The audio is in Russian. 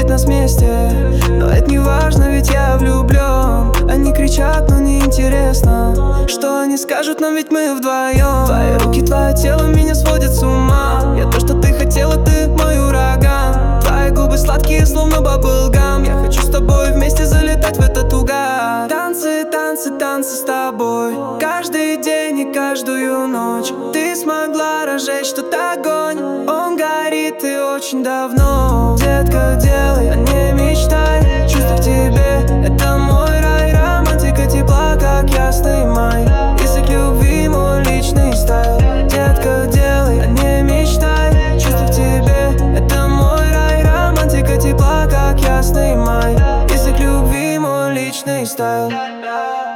видеть нас вместе. Но это не важно, ведь я влюблен. Они кричат, но неинтересно, что они скажут нам, ведь мы вдвоем. Твои руки, твое тело меня сводят с ума. Я то, что ты хотела, ты мой ураган. Твои губы сладкие, словно баблгам. Я хочу с тобой вместе залетать в этот угар. Танцы, танцы, танцы с тобой каждый день и каждую ночь. Ты смогла разжечь тот огонь. Он горит и очень давно. Детка, делай, а не мечтай. Чувства к тебе, это мой рай. Романтика тепла, как ясный май. Язык любви, мой личный стайл. Детка, делай, а не мечтай. Чувства к тебе, это мой рай. Романтика тепла, как ясный май. Язык любви, мой личный стайл.